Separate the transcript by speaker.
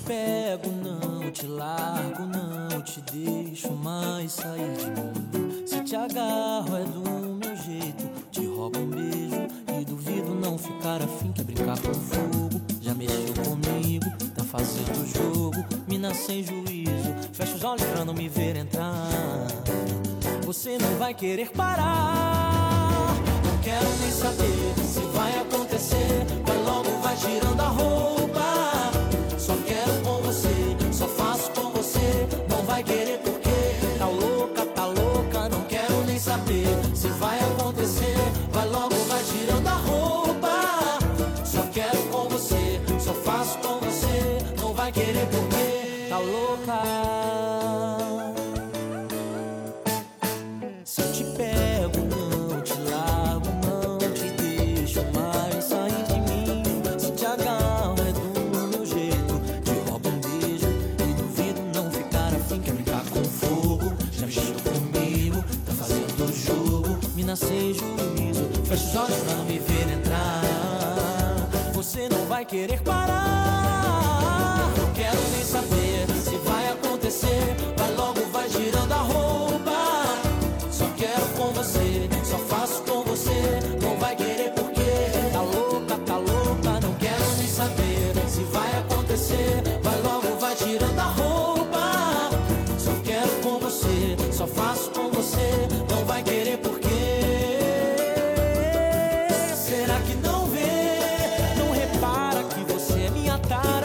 Speaker 1: pego, não te largo, não te deixo mais sair de mim. Se te agarro é do meu jeito, te roubo um beijo e duvido não ficar afim. Quer brincar com fogo, já mexeu comigo, tá fazendo jogo, mina sem juízo. Fecha os olhos pra não me ver entrar. Você não vai querer parar. Não quero nem saber se vai acontecer. Vai logo, vai tirando a roupa. Só quero com você, só faço com você. Não vai querer porque tá louca. Não quero nem saber se vai acontecer. Vai logo, vai tirando a roupa. Só quero com você, só faço com você. Não vai querer porque tá louca. Se eu te pego, não te largo, não te deixo mais sair de mim. Se te agarro é do meu jeito, te roubo um beijo e duvido não ficar afim. Quer brincar com fogo, já mexeu comigo, tá fazendo jogo, mina sem juízo. Fecha os olhos pra não me ver entrar. Você não vai querer parar. Não quero nem saber se vai acontecer. Vai logo, vai girando a roupa. Só quero com você, só faço com você. Não vai querer porque tá louca. Não quero nem saber se vai acontecer. Vai logo, vai tirando a roupa. Só quero com você, só faço com você. Não vai querer porque será que não vê? Não repara que você é minha tara.